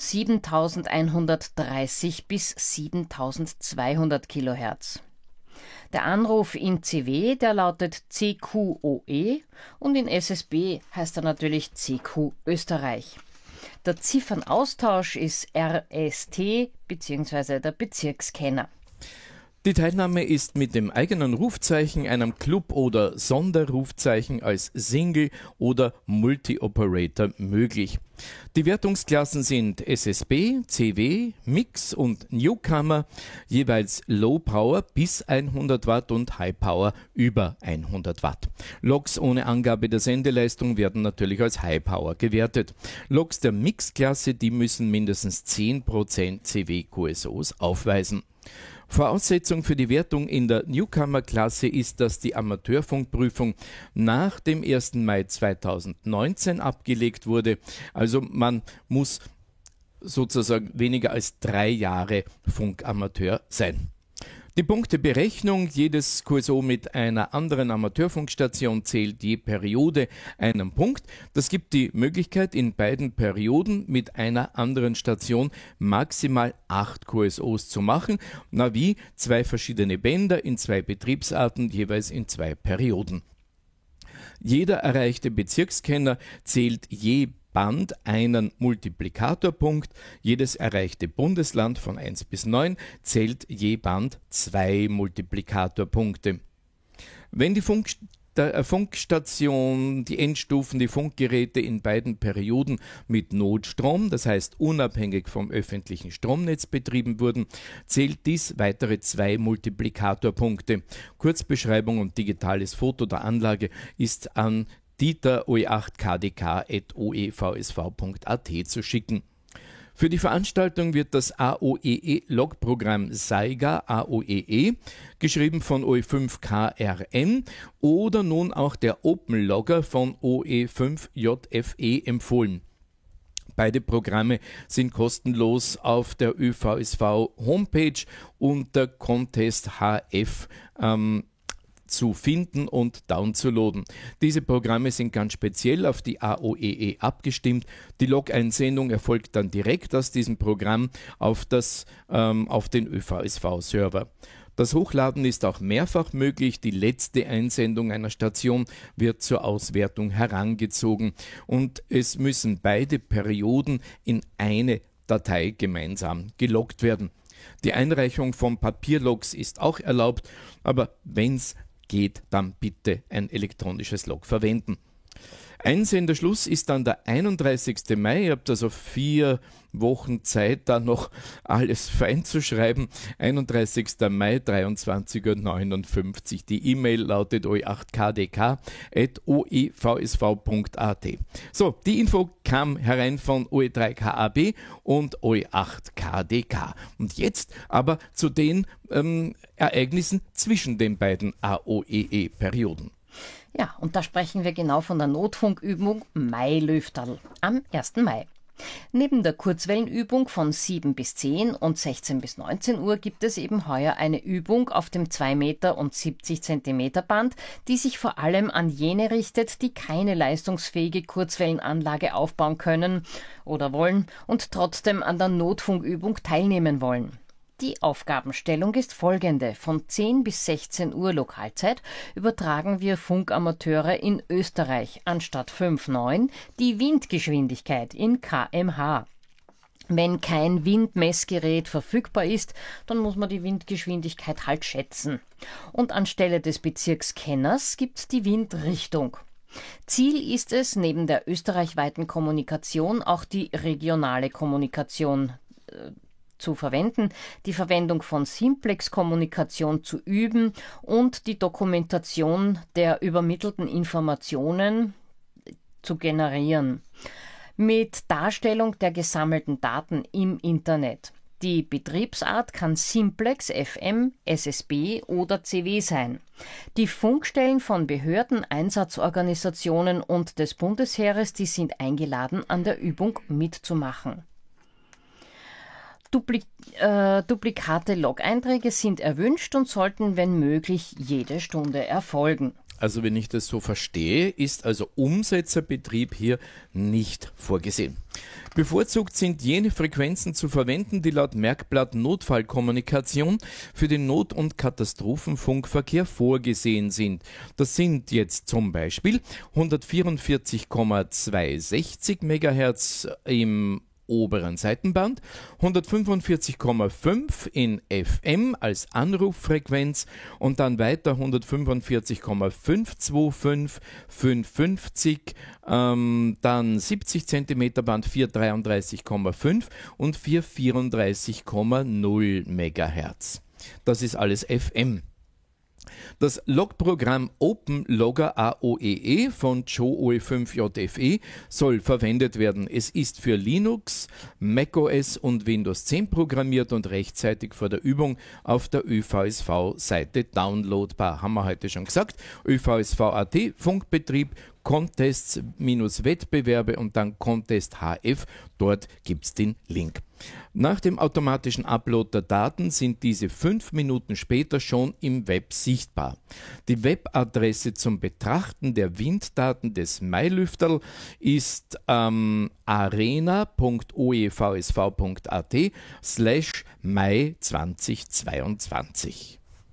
7130 bis 7200 kHz. Der Anruf in CW, der lautet CQOE, und in SSB heißt er natürlich CQ Österreich. Der Ziffernaustausch ist RST bzw. der Bezirkskenner. Die Teilnahme ist mit dem eigenen Rufzeichen, einem Club- oder Sonderrufzeichen als Single- oder Multi-Operator möglich. Die Wertungsklassen sind SSB, CW, Mix und Newcomer, jeweils Low Power bis 100 Watt und High Power über 100 Watt. Loks ohne Angabe der Sendeleistung werden natürlich als High Power gewertet. Loks der Mix-Klasse, die müssen mindestens 10% CW-QSOs aufweisen. Voraussetzung für die Wertung in der Newcomer-Klasse ist, dass die Amateurfunkprüfung nach dem 1. Mai 2019 abgelegt wurde. Also man muss sozusagen weniger als 3 Jahre Funkamateur sein. Die Punkteberechnung: jedes QSO mit einer anderen Amateurfunkstation zählt je Periode einen Punkt. Das gibt die Möglichkeit, in beiden Perioden mit einer anderen Station maximal 8 QSOs zu machen, wie 2 verschiedene Bänder in 2 Betriebsarten, jeweils in 2 Perioden. Jeder erreichte Bezirkskenner zählt je Band einen Multiplikatorpunkt. Jedes erreichte Bundesland von 1 bis 9 zählt je Band 2 Multiplikatorpunkte. Wenn die Funkstation, die Endstufen, die Funkgeräte in beiden Perioden mit Notstrom, das heißt unabhängig vom öffentlichen Stromnetz betrieben wurden, zählt dies weitere 2 Multiplikatorpunkte. Kurzbeschreibung und digitales Foto der Anlage ist an dieter.oe8kdk@oevsv.at zu schicken. Für die Veranstaltung wird das AOEE-Logprogramm SAIGA AOEE, geschrieben von OE5KRN, oder nun auch der Open-Logger von OE5JFE empfohlen. Beide Programme sind kostenlos auf der ÖVSV-Homepage unter Contest HF zu finden und downzuladen. Diese Programme sind ganz speziell auf die AOEE abgestimmt. Die Log-Einsendung erfolgt dann direkt aus diesem Programm auf den ÖVSV-Server. Das Hochladen ist auch mehrfach möglich. Die letzte Einsendung einer Station wird zur Auswertung herangezogen und es müssen beide Perioden in eine Datei gemeinsam geloggt werden. Die Einreichung von Papierlogs ist auch erlaubt, aber wenn's geht, dann bitte ein elektronisches Log verwenden. Einsenderschluss ist dann der 31. Mai. Ihr habt also 4 Wochen Zeit, da noch alles fein zu schreiben. 31. Mai, 23:59 Uhr. Die E-Mail lautet oe8kdk@oevsv.at. So, die Info kam herein von OE3KAB und OE8KDK. Und jetzt aber zu den Ereignissen zwischen den beiden AOEE-Perioden. Ja, und da sprechen wir genau von der Notfunkübung Mailöfterl am 1. Mai. Neben der Kurzwellenübung von 7 bis 10 und 16 bis 19 Uhr gibt es eben heuer eine Übung auf dem 2 Meter und 70 Zentimeter Band, die sich vor allem an jene richtet, die keine leistungsfähige Kurzwellenanlage aufbauen können oder wollen und trotzdem an der Notfunkübung teilnehmen wollen. Die Aufgabenstellung ist folgende: Von 10 bis 16 Uhr Lokalzeit übertragen wir Funkamateure in Österreich anstatt 5,9 die Windgeschwindigkeit in kmh. Wenn kein Windmessgerät verfügbar ist, dann muss man die Windgeschwindigkeit halt schätzen. Und anstelle des Bezirkskenners gibt es die Windrichtung. Ziel ist es, neben der österreichweiten Kommunikation auch die regionale Kommunikation zu verwenden, die Verwendung von Simplex-Kommunikation zu üben und die Dokumentation der übermittelten Informationen zu generieren. Mit Darstellung der gesammelten Daten im Internet. Die Betriebsart kann Simplex, FM, SSB oder CW sein. Die Funkstellen von Behörden, Einsatzorganisationen und des Bundesheeres, die sind eingeladen, an der Übung mitzumachen. Duplikate Log-Einträge sind erwünscht und sollten, wenn möglich, jede Stunde erfolgen. Also wenn ich das so verstehe, ist also Umsetzerbetrieb hier nicht vorgesehen. Bevorzugt sind jene Frequenzen zu verwenden, die laut Merkblatt Notfallkommunikation für den Not- und Katastrophenfunkverkehr vorgesehen sind. Das sind jetzt zum Beispiel 144,260 MHz im oberen Seitenband, 145,5 in FM als Anruffrequenz und dann weiter 145,525, 550, dann 70 cm Band 433,5 und 434,0 MHz. Das ist alles FM. Das Logprogramm OpenLogger AOEE von JOE5JFE soll verwendet werden. Es ist für Linux, macOS und Windows 10 programmiert und rechtzeitig vor der Übung auf der ÖVSV-Seite downloadbar. Haben wir heute schon gesagt. ÖVSV.at, Funkbetrieb, Contests-Wettbewerbe und dann Contest HF. Dort gibt es den Link. Nach dem automatischen Upload der Daten sind diese 5 Minuten später schon im Web sichtbar. Die Webadresse zum Betrachten der Winddaten des Mailüfterl ist arena.oevsv.at/Mai 2022.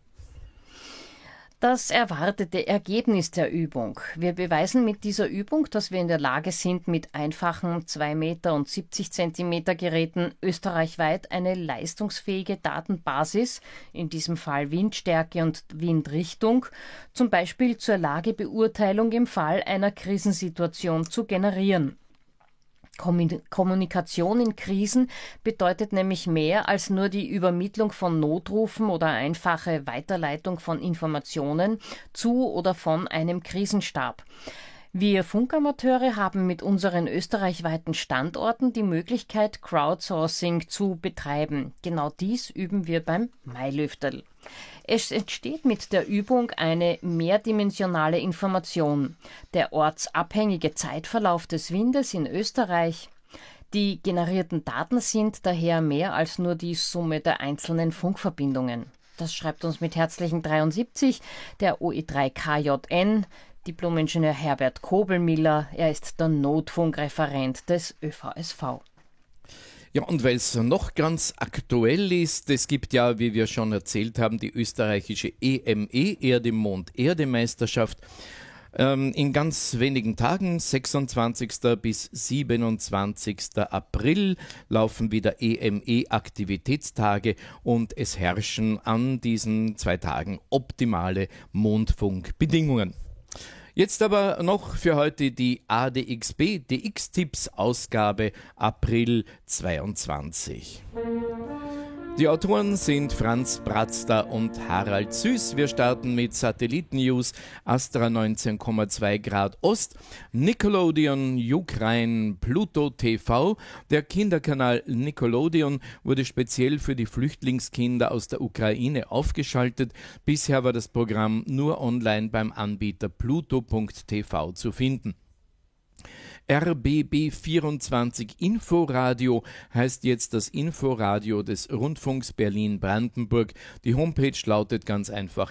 Das erwartete Ergebnis der Übung. Wir beweisen mit dieser Übung, dass wir in der Lage sind, mit einfachen 2 Meter und 70 Zentimeter Geräten österreichweit eine leistungsfähige Datenbasis, in diesem Fall Windstärke und Windrichtung, zum Beispiel zur Lagebeurteilung im Fall einer Krisensituation zu generieren. Kommunikation in Krisen bedeutet nämlich mehr als nur die Übermittlung von Notrufen oder einfache Weiterleitung von Informationen zu oder von einem Krisenstab. Wir Funkamateure haben mit unseren österreichweiten Standorten die Möglichkeit, Crowdsourcing zu betreiben. Genau dies üben wir beim Mailüfterl. Es entsteht mit der Übung eine mehrdimensionale Information. Der ortsabhängige Zeitverlauf des Windes in Österreich. Die generierten Daten sind daher mehr als nur die Summe der einzelnen Funkverbindungen. Das schreibt uns mit herzlichen 73 der OE3KJN, Diplom-Ingenieur Herbert Kobelmiller. Er ist der Notfunkreferent des ÖVSV. Ja, und weil es noch ganz aktuell ist, es gibt ja, wie wir schon erzählt haben, die österreichische EME, Erde-Mond-Erde-Meisterschaft. In ganz wenigen Tagen, 26. bis 27. April, laufen wieder EME-Aktivitätstage und es herrschen an diesen 2 Tagen optimale Mondfunkbedingungen. Jetzt aber noch für heute die ADXB DX-Tipps Ausgabe April 22. Die Autoren sind Franz Bratzter und Harald Süß. Wir starten mit Satelliten-News, Astra 19,2 Grad Ost, Nickelodeon, Ukraine, Pluto TV. Der Kinderkanal Nickelodeon wurde speziell für die Flüchtlingskinder aus der Ukraine aufgeschaltet. Bisher war das Programm nur online beim Anbieter Pluto.tv zu finden. RBB24 Inforadio heißt jetzt das Inforadio des Rundfunks Berlin-Brandenburg. Die Homepage lautet ganz einfach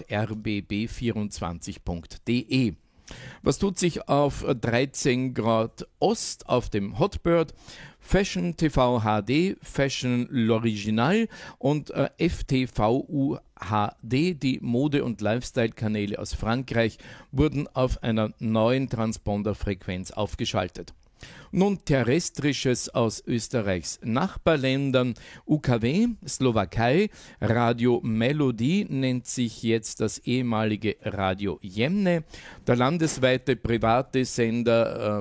rbb24.de. Was tut sich auf 13 Grad Ost auf dem Hotbird? Fashion TV HD, Fashion L'Original und FTV UHD, die Mode- und Lifestyle-Kanäle aus Frankreich, wurden auf einer neuen Transponderfrequenz aufgeschaltet. Nun Terrestrisches aus Österreichs Nachbarländern. UKW, Slowakei, Radio Melody nennt sich jetzt das ehemalige Radio Jemne. Der landesweite private Sender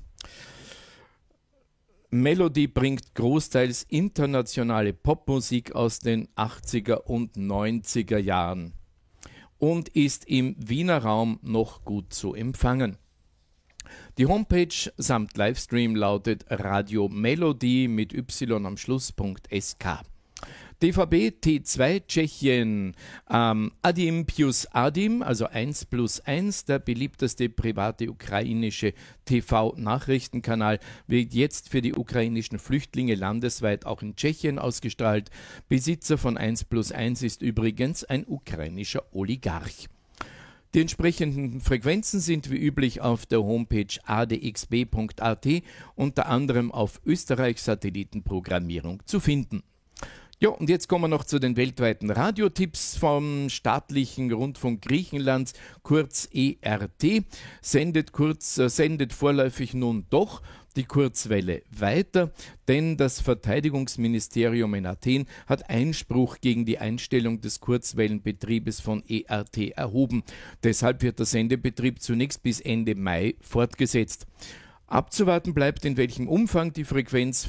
Melody bringt großteils internationale Popmusik aus den 80er und 90er Jahren und ist im Wiener Raum noch gut zu empfangen. Die Homepage samt Livestream lautet Radio Melody mit y am Schluss.sk. DVB T2 Tschechien, Adim plus Adim, also 1+1, der beliebteste private ukrainische TV-Nachrichtenkanal, wird jetzt für die ukrainischen Flüchtlinge landesweit auch in Tschechien ausgestrahlt. Besitzer von 1+1 ist übrigens ein ukrainischer Oligarch. Die entsprechenden Frequenzen sind wie üblich auf der Homepage adxb.at unter anderem auf Österreichs Satellitenprogrammierung zu finden. Ja, und jetzt kommen wir noch zu den weltweiten Radiotipps vom staatlichen Rundfunk Griechenlands, kurz ERT. Sendet vorläufig nun doch die Kurzwelle weiter, denn das Verteidigungsministerium in Athen hat Einspruch gegen die Einstellung des Kurzwellenbetriebes von ERT erhoben. Deshalb wird der Sendebetrieb zunächst bis Ende Mai fortgesetzt. Abzuwarten bleibt, in welchem Umfang die Frequenz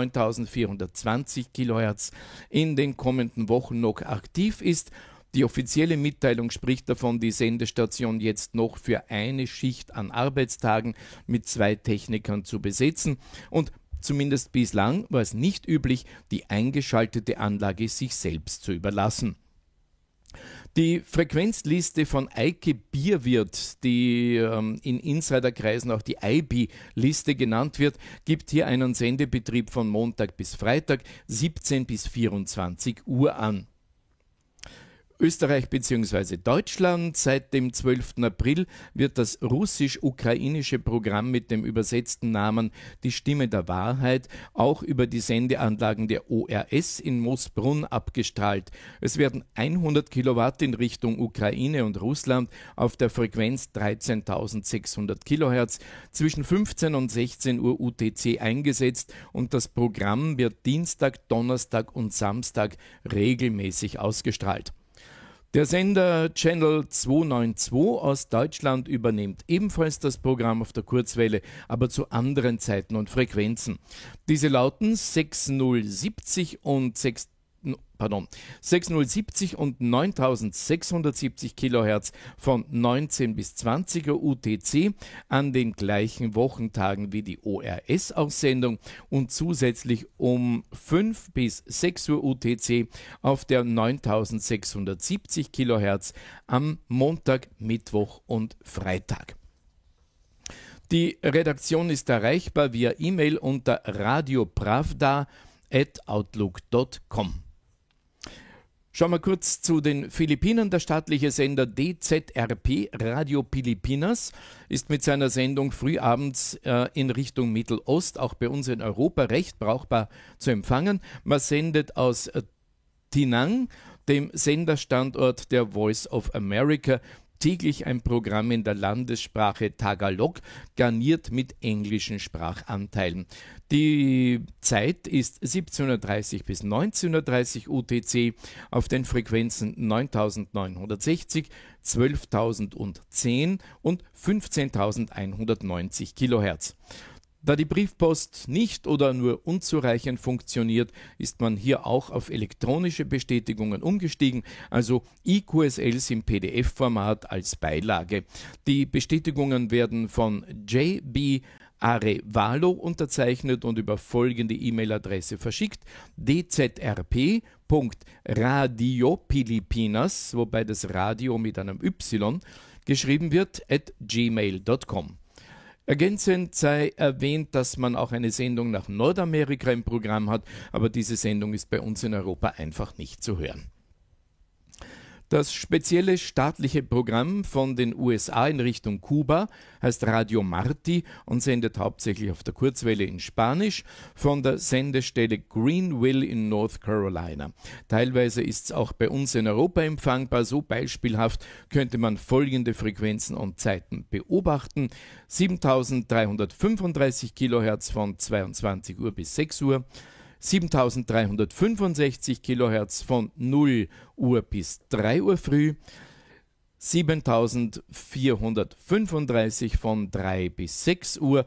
9420 kHz in den kommenden Wochen noch aktiv ist. Die offizielle Mitteilung spricht davon, die Sendestation jetzt noch für eine Schicht an Arbeitstagen mit 2 Technikern zu besetzen und zumindest bislang war es nicht üblich, die eingeschaltete Anlage sich selbst zu überlassen. Die Frequenzliste von Eike Bierwirt, die in Insiderkreisen auch die IB-Liste genannt wird, gibt hier einen Sendebetrieb von Montag bis Freitag 17 bis 24 Uhr an. Österreich bzw. Deutschland. Seit dem 12. April wird das russisch-ukrainische Programm mit dem übersetzten Namen Die Stimme der Wahrheit auch über die Sendeanlagen der ORS in Moosbrunn abgestrahlt. Es werden 100 Kilowatt in Richtung Ukraine und Russland auf der Frequenz 13.600 Kilohertz zwischen 15 und 16 Uhr UTC eingesetzt und das Programm wird Dienstag, Donnerstag und Samstag regelmäßig ausgestrahlt. Der Sender Channel 292 aus Deutschland übernimmt ebenfalls das Programm auf der Kurzwelle, aber zu anderen Zeiten und Frequenzen. Diese lauten 6070 und 9670 Kilohertz von 19 bis 20 Uhr UTC an den gleichen Wochentagen wie die ORS-Aussendung und zusätzlich um 5 bis 6 Uhr UTC auf der 9670 Kilohertz am Montag, Mittwoch und Freitag. Die Redaktion ist erreichbar via E-Mail unter radiopravda@outlook.com. Schauen wir kurz zu den Philippinen. Der staatliche Sender DZRP Radio Pilipinas ist mit seiner Sendung frühabends in Richtung Mittelost, auch bei uns in Europa, recht brauchbar zu empfangen. Man sendet aus Tinang, dem Senderstandort der Voice of America, täglich ein Programm in der Landessprache Tagalog, garniert mit englischen Sprachanteilen. Die Zeit ist 17:30 bis 19:30 UTC auf den Frequenzen 9960, 12.010 und 15.190 Kilohertz. Da die Briefpost nicht oder nur unzureichend funktioniert, ist man hier auch auf elektronische Bestätigungen umgestiegen, also IQSLs im PDF-Format als Beilage. Die Bestätigungen werden von JB Arevalo unterzeichnet und über folgende E-Mail-Adresse verschickt: dzrp.radiopilipinas, wobei das Radio mit einem Y geschrieben wird, @gmail.com. Ergänzend sei erwähnt, dass man auch eine Sendung nach Nordamerika im Programm hat, aber diese Sendung ist bei uns in Europa einfach nicht zu hören. Das spezielle staatliche Programm von den USA in Richtung Kuba heißt Radio Marti und sendet hauptsächlich auf der Kurzwelle in Spanisch von der Sendestelle Greenville in North Carolina. Teilweise ist es auch bei uns in Europa empfangbar. So beispielhaft könnte man folgende Frequenzen und Zeiten beobachten: 7335 kHz von 22 Uhr bis 6 Uhr, 7365 kHz von 0 Uhr bis 3 Uhr früh, 7435 von 3 bis 6 Uhr,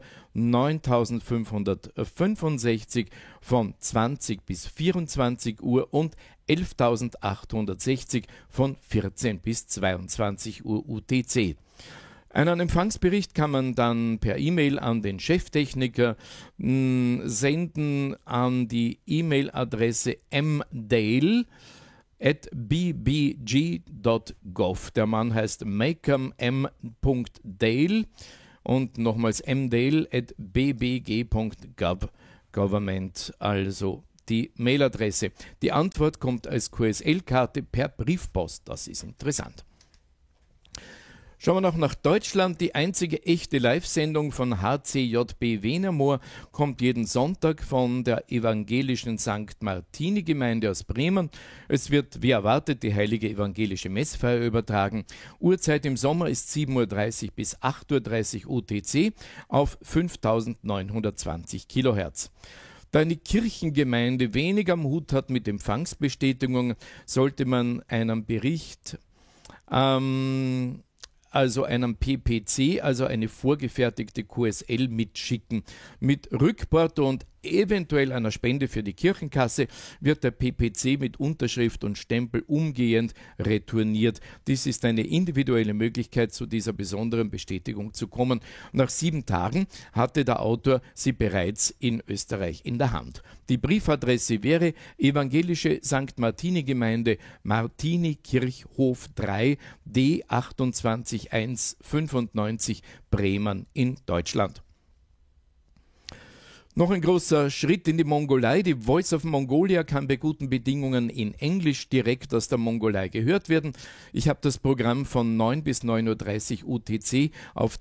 9565 von 20 bis 24 Uhr und 11860 von 14 bis 22 Uhr UTC. Einen Empfangsbericht kann man dann per E-Mail an den Cheftechniker senden an die E-Mail-Adresse mdale@bbg.gov. Der Mann heißt Malcolm M. Dale und nochmals mdale@bbg.gov. Government, also die Mailadresse. Die Antwort kommt als QSL-Karte per Briefpost. Das ist interessant. Schauen wir noch nach Deutschland. Die einzige echte Live-Sendung von HCJB Venermoor kommt jeden Sonntag von der evangelischen St. Martini-Gemeinde aus Bremen. Es wird, wie erwartet, die heilige evangelische Messfeier übertragen. Uhrzeit im Sommer ist 7:30 Uhr bis 8:30 Uhr UTC auf 5920 kHz. Da eine Kirchengemeinde wenig am Hut hat mit Empfangsbestätigungen, sollte man einen Bericht also einem PPC, also eine vorgefertigte QSL mitschicken. Mit Rückporto und eventuell einer Spende für die Kirchenkasse wird der PPC mit Unterschrift und Stempel umgehend retourniert. Dies ist eine individuelle Möglichkeit, zu dieser besonderen Bestätigung zu kommen. Nach 7 Tagen hatte der Autor sie bereits in Österreich in der Hand. Die Briefadresse wäre Evangelische St. Martini-Gemeinde, Martini-Kirchhof 3, D 28195 Bremen in Deutschland. Noch ein großer Schritt in die Mongolei. Die Voice of Mongolia kann bei guten Bedingungen in Englisch direkt aus der Mongolei gehört werden. Ich habe das Programm von 9 bis 9:30 Uhr UTC auf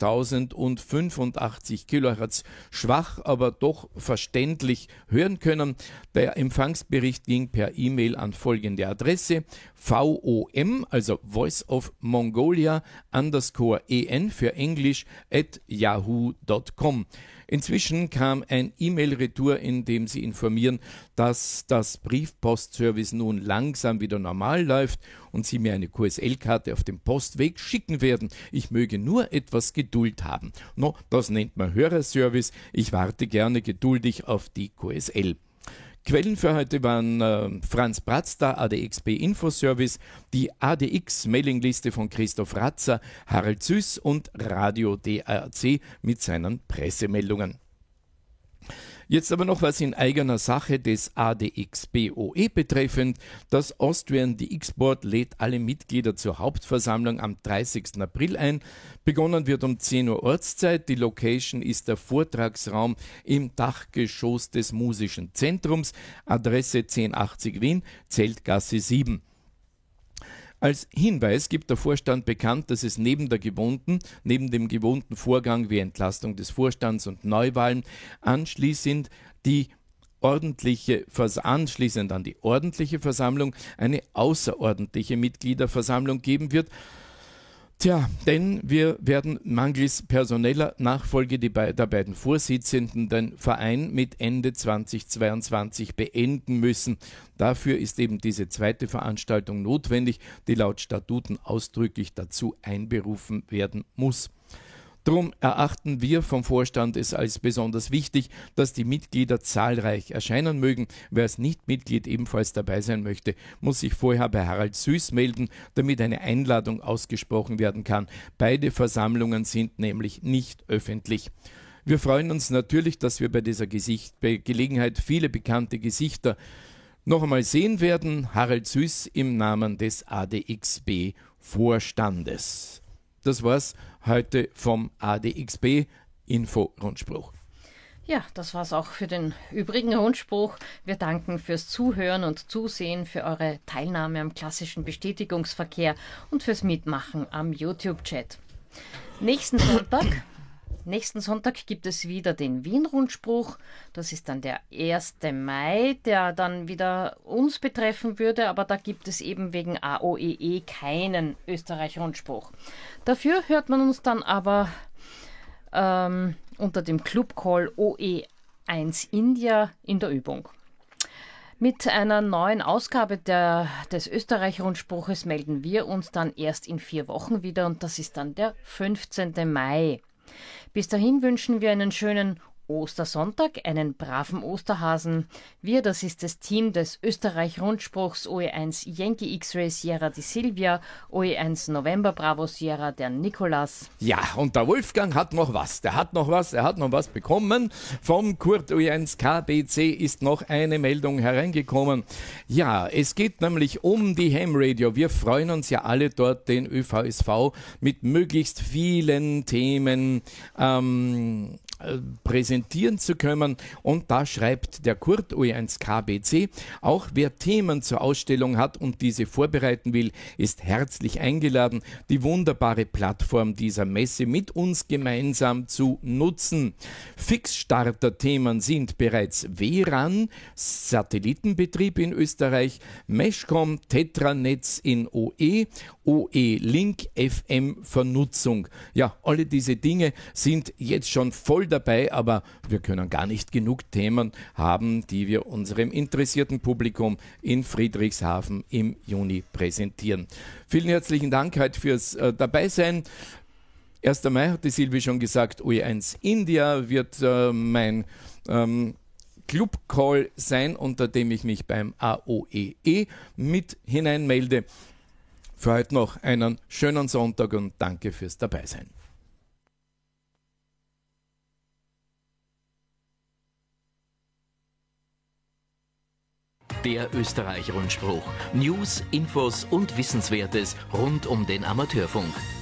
12.085 kHz schwach, aber doch verständlich hören können. Der Empfangsbericht ging per E-Mail an folgende Adresse: VOM, also Voice of Mongolia _en für Englisch @yahoo.com. Inzwischen kam ein E-Mail-Retour, in dem sie informieren, dass das Briefpostservice nun langsam wieder normal läuft und sie mir eine QSL-Karte auf dem Postweg schicken werden. Ich möge nur etwas Geduld haben. No, das nennt man Hörerservice. Ich warte gerne geduldig auf die QSL. Quellen für heute waren Franz Bratzda, ADXB Infoservice, die ADX-Mailingliste von Christoph Ratzer, Harald Süß und Radio DAC mit seinen Pressemeldungen. Jetzt aber noch was in eigener Sache des ADX-BOE betreffend. Das Austrian DX Board lädt alle Mitglieder zur Hauptversammlung am 30. April ein. Begonnen wird um 10 Uhr Ortszeit. Die Location ist der Vortragsraum im Dachgeschoss des Musischen Zentrums. Adresse 1080 Wien, Zeltgasse 7. Als Hinweis gibt der Vorstand bekannt, dass es neben dem gewohnten Vorgang wie Entlastung des Vorstands und Neuwahlen anschließend an die ordentliche Versammlung eine außerordentliche Mitgliederversammlung geben wird. Denn wir werden mangels personeller Nachfolge der beiden Vorsitzenden den Verein mit Ende 2022 beenden müssen. Dafür ist eben diese zweite Veranstaltung notwendig, die laut Statuten ausdrücklich dazu einberufen werden muss. Darum erachten wir vom Vorstand es als besonders wichtig, dass die Mitglieder zahlreich erscheinen mögen. Wer als Nicht-Mitglied ebenfalls dabei sein möchte, muss sich vorher bei Harald Süß melden, damit eine Einladung ausgesprochen werden kann. Beide Versammlungen sind nämlich nicht öffentlich. Wir freuen uns natürlich, dass wir bei dieser Gelegenheit viele bekannte Gesichter noch einmal sehen werden. Harald Süß im Namen des ADXB-Vorstandes. Das war's heute vom ADXB Info-Rundspruch. Ja, das war's auch für den übrigen Rundspruch. Wir danken fürs Zuhören und Zusehen, für eure Teilnahme am klassischen Bestätigungsverkehr und fürs Mitmachen am YouTube-Chat. Nächsten Sonntag gibt es wieder den Wien-Rundspruch. Das ist dann der 1. Mai, der dann wieder uns betreffen würde, aber da gibt es eben wegen AOEE keinen Österreich-Rundspruch. Dafür hört man uns dann aber unter dem Club-Call OE1 India in der Übung. Mit einer neuen Ausgabe des Österreich-Rundspruches melden wir uns dann erst in 4 Wochen wieder und das ist dann der 15. Mai. Bis dahin wünschen wir einen schönen Ostersonntag, einen braven Osterhasen. Wir, das ist das Team des Österreich-Rundspruchs OE1 Yankee X-Ray Sierra die Silvia, OE1 November Bravo Sierra der Nikolas. Ja, und der Wolfgang hat noch was. Er hat noch was bekommen. Vom Kurt OE1 KBC ist noch eine Meldung hereingekommen. Ja, es geht nämlich um die Ham Radio. Wir freuen uns ja alle dort, den ÖVSV mit möglichst vielen Themen präsentieren zu können. Und da schreibt der Kurt OE1 KBC, auch wer Themen zur Ausstellung hat und diese vorbereiten will, ist herzlich eingeladen, die wunderbare Plattform dieser Messe mit uns gemeinsam zu nutzen. Fixstarter-Themen sind bereits WRAN, Satellitenbetrieb in Österreich, Meshcom, Tetranetz in OE, OE-Link, FM-Vernutzung. Ja, alle diese Dinge sind jetzt schon voll dabei, aber wir können gar nicht genug Themen haben, die wir unserem interessierten Publikum in Friedrichshafen im Juni präsentieren. Vielen herzlichen Dank heute fürs Dabeisein. 1. Mai hat die Silvi schon gesagt, OE1 India wird mein Club-Call sein, unter dem ich mich beim AOEE mit hineinmelde. Für heute noch einen schönen Sonntag und danke fürs Dabeisein. Der Österreich-Rundspruch. News, Infos und Wissenswertes rund um den Amateurfunk.